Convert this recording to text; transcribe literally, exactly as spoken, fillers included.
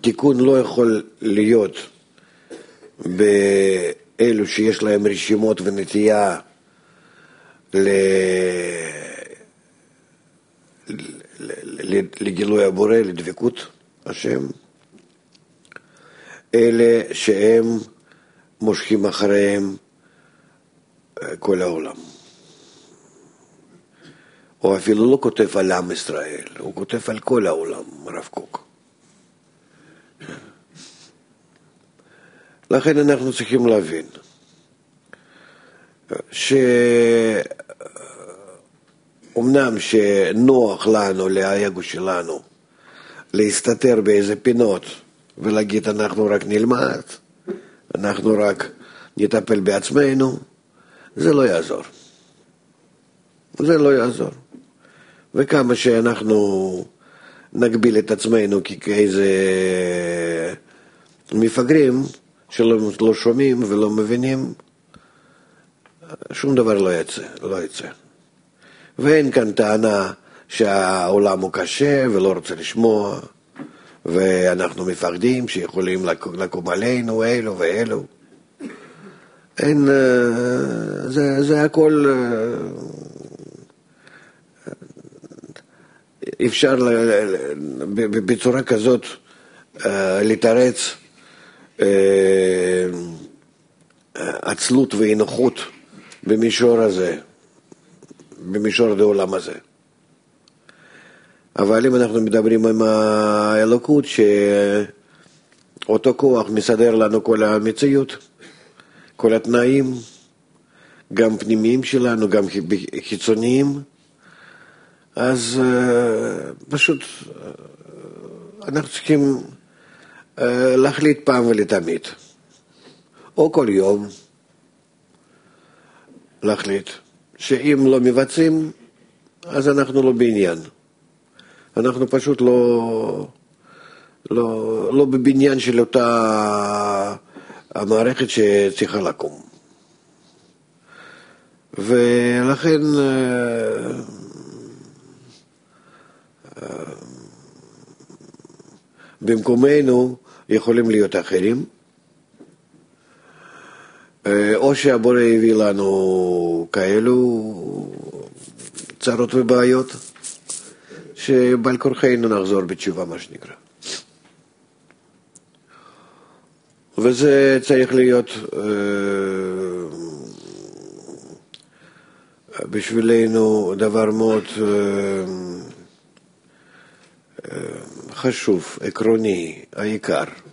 התיקון לא יכול להיות באלו שיש להם רשימות ונטייה לגילוי הבורא, לדבקות השם, אלה שהם מושכים אחריהם כל העולם. הוא אפילו לא כותב על עם ישראל, הוא כותב על כל העולם, הרב קוק. לכן אנחנו צריכים להבין שאומנם שנוח לנו, לאגו שלנו, להסתתר באיזה פינות ולהגיד אנחנו רק נלמד, אנחנו רק נטפל בעצמנו, זה לא יעזור. זה לא יעזור. וכמה שאנחנו נגביל את עצמנו כאיזה מפגרים שלא לא שומעים ולא מבינים, שום דבר לא יצא, לא יצא. ואין כאן טענה שהעולם הוא קשה ולא רוצה לשמוע, ואנחנו מפחדים שיכולים לקום עלינו אלו ואלו. אין, זה, זה הכל, אפשר בצורה כזאת לתרץ עצלות ואנוחות במישור הזה, במישור העולם הזה. אבל אם אנחנו מדברים עם האלוקות, שאותו כוח מסדר לנו כל המציאות, כל התנאים, גם פנימיים שלנו, גם חיצוניים, אז uh, פשוט uh, אנחנו צריכים uh, להחליט פעם ולתמיד, או כל יום להחליט שאם לא מבצעים, אז אנחנו לא בעניין. אנחנו פשוט לא, לא, לא בבניין של אותה המערכת שצריכה לקום. ולכן במקומנו יכולים להיות אחרים, או שהבורא הביא לנו כאלו צרות ובעיות, שבעל כורחנו נחזור בתשובה, מה שנקרא. וזה צריך להיות בשבילנו דבר מאוד חשוב, עקרוני, העיקר.